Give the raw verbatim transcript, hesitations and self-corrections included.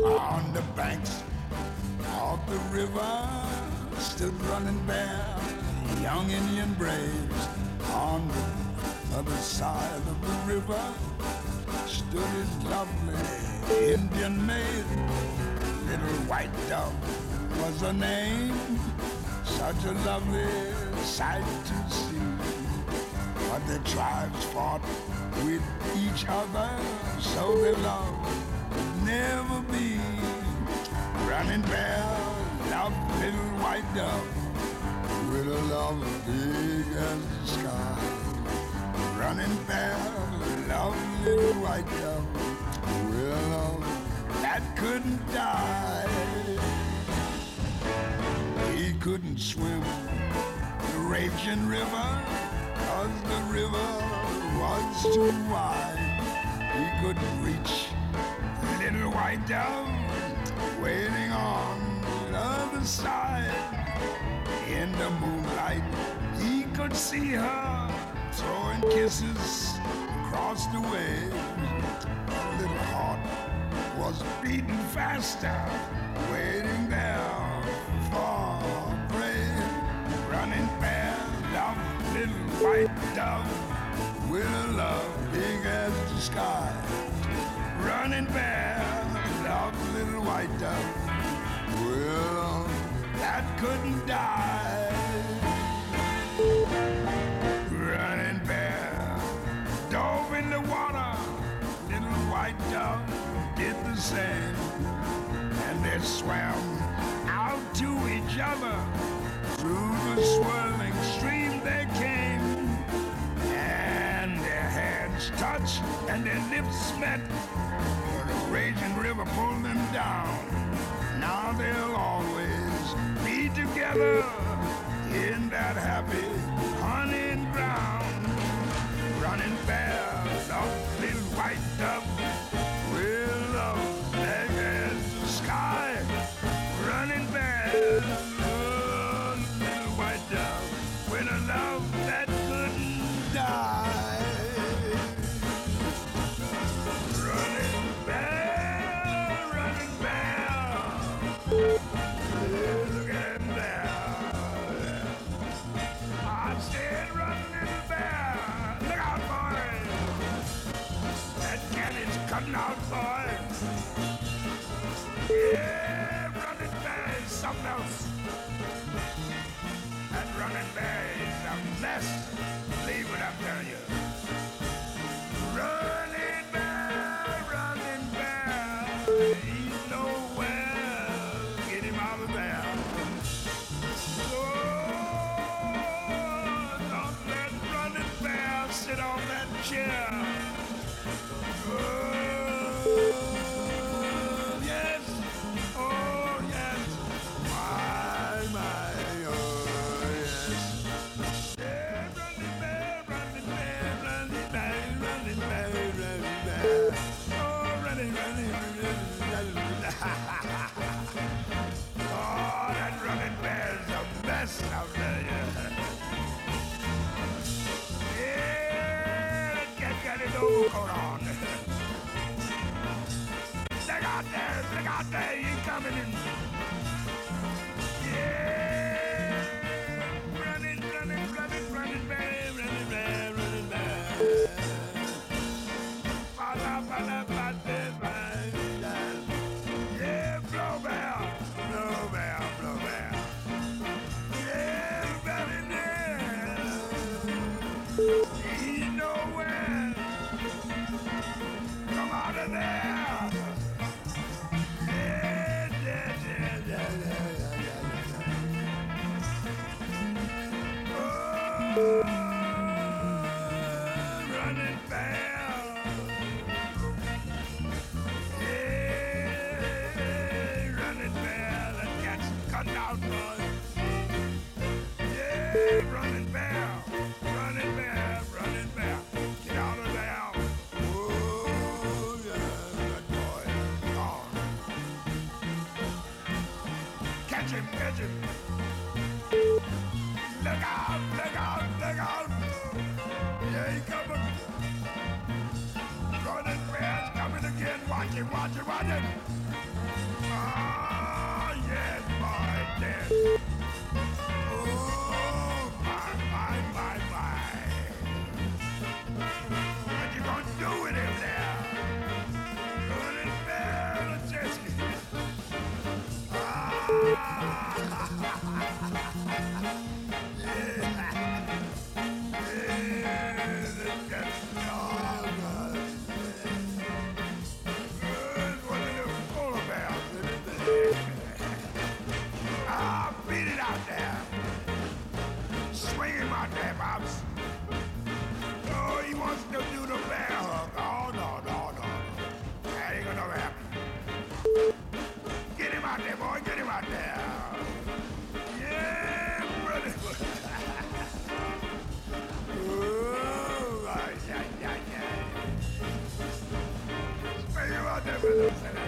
On the banks of the river stood Running Bear, young Indian braves. On the other side of the river stood his lovely Indian maid. Little White Dove was her name, such a lovely sight to see. But the tribes fought with each other, so their love would never be. Running Bear loved Little White Dove with a love big as the sky. Running Bear loved Little White Dove with a love that couldn't die. He couldn't swim the raging river, 'cause the river was too wide. He couldn't reach Little White Dove waiting on the other side. In the moonlight, he could see her throwing kisses across the waves. Her little heart was beating faster, waiting there for prey. Running Bear loved Little White Dove with a love big as the sky. Running Bear loved Little White Dove with a love that couldn't die. Running Bear dove in the water, Little White Dove did the same, and they swam out to each other. Through the swirling stream they came, and their hands touched and their lips met. The raging river pulled them down. Now they'll always be together in that happy hunting ground. Running Bear loved Little White Dove with love big as the sky. Running Bear loved Little White Dove with a love that couldn't die. Running Bear, Running Bear, look at him there. I said, Run, Little Bear, look out, boy. That cannon's cutting out, boy. Yeah, Running Bear is something else. That Running Bear is a mess. Leave it, I'm telling you. Running Bear, Running Bear, he's nowhere. Get him out of there. Oh, don't let Running Bear sit on that chair. Oh, yes. Oh, yes. My, my, oh, yes. Yeah, Running Bear, Running Bear, Running Bear, Running Bear, Running Bear. Oh, running, running, running, running. Oh, that Running Bear's a mess out there, yeah. Yeah, get, get his overcoat on. Look out there, look out there, he's coming in. Yeah, running, running, running, running, Bear, running, Bear, running, Bear. Ba-da, ba-da, ba-da, ba-da. Yeah, blow Bear, blow Bear, blow Bear. Yeah, running there. He's nowhere. Come out of there. Yeah, yeah, yeah, yeah, yeah, yeah, yeah. Oh, Running Bear. Yeah, Running Bear, that cat's cut out, boy. Yeah, Running Bear, Running Bear, Running Bear, get out of there. Oh, yeah, good boy, gone. Catch him, catch him. Look out, look out, look out. Yeah, he coming. Running Bear's coming again. Watch him, watch him, watch him. Oh, yes, boy, yes. Oh, my, my, my, my. What you gonna do with him now? Good and bad, Jesse. Ah! Ah, beat it out there. Swinging my damn house. Oh, he wants to do the bear hug. Oh, no, no, no. That ain't gonna happen. Get him out there, boy. Get him out there. Yeah, brother. Oh, ay, ay, ay, ay. Swing him out there, brother.